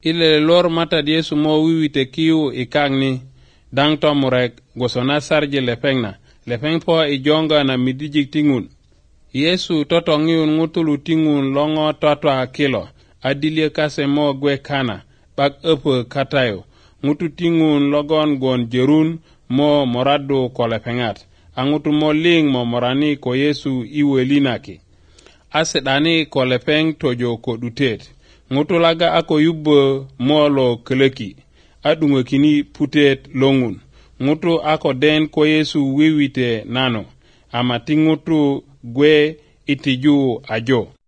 ile lor mata Yesu mo wiwite kiu ikagni dang tomurek gosona sarje lepengna lepeng po ijonga na midijik tingun. Yesu totongiun ngutulu tingun longo totwa kilo adilie kase mo gwe kana bak katayo ngutu tingun logon gon jerun mo moradu ko lepengat angutu mo ling mo morani ko Yesu iwelinaki asedani ko lepeng tojo ko dutet ngutu laga ako yubbo molo keleki adungo kini putet longun ngutu ako den ko Yesu wiwite nano ama tingutu gwe itiju ajo.